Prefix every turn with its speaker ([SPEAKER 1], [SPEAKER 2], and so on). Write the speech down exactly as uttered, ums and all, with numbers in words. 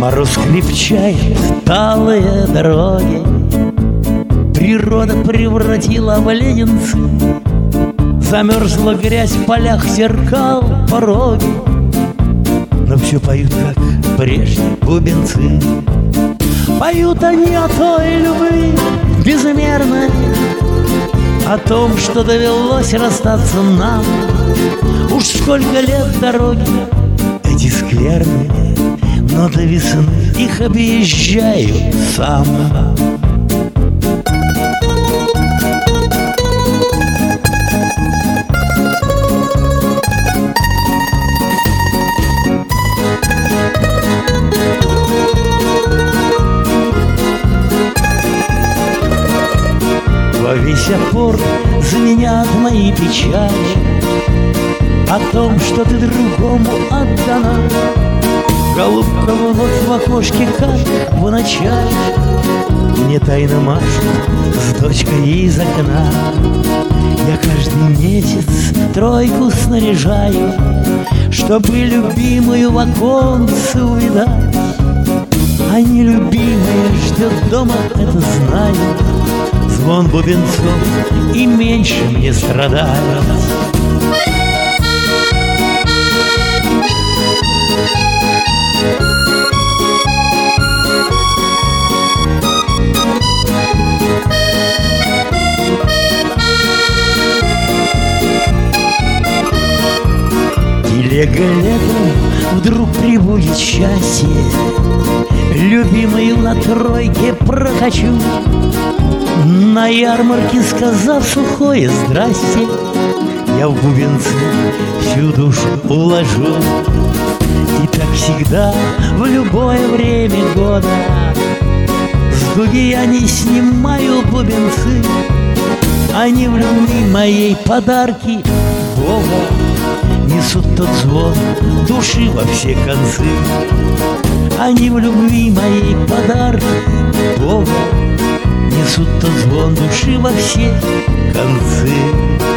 [SPEAKER 1] Мороз крепчает талые дороги, природа превратила в леденцы, замерзла грязь в полях, зеркал, пороги, но все поют, как прежде, бубенцы. Поют они о той любви безмерной, о том, что довелось расстаться нам. Уж сколько лет дороги эти скверные, но до весны их объезжаю сам. Во весь опор звенят мои печали о том, что ты другому отдана. Голубка вновь в окошке, как в начале, мне тайно машет с дочкой из окна. Я каждый месяц тройку снаряжаю, чтобы любимую в оконце увидать. А нелюбимая ждет дома, это знаю. Звон бубенцов и меньше мне страдать. Телега летом вдруг прибудет счастье, любимую на тройке прокачу, на ярмарке сказав сухое здрасте, я в бубенцы всю душу уложу. И так всегда, в любое время года, с дуги я не снимаю бубенцы. Они в любви моей подарки Бога несут тот звон души во все концы. Они в любви моей подарки Бога несут тот звон души во все концы.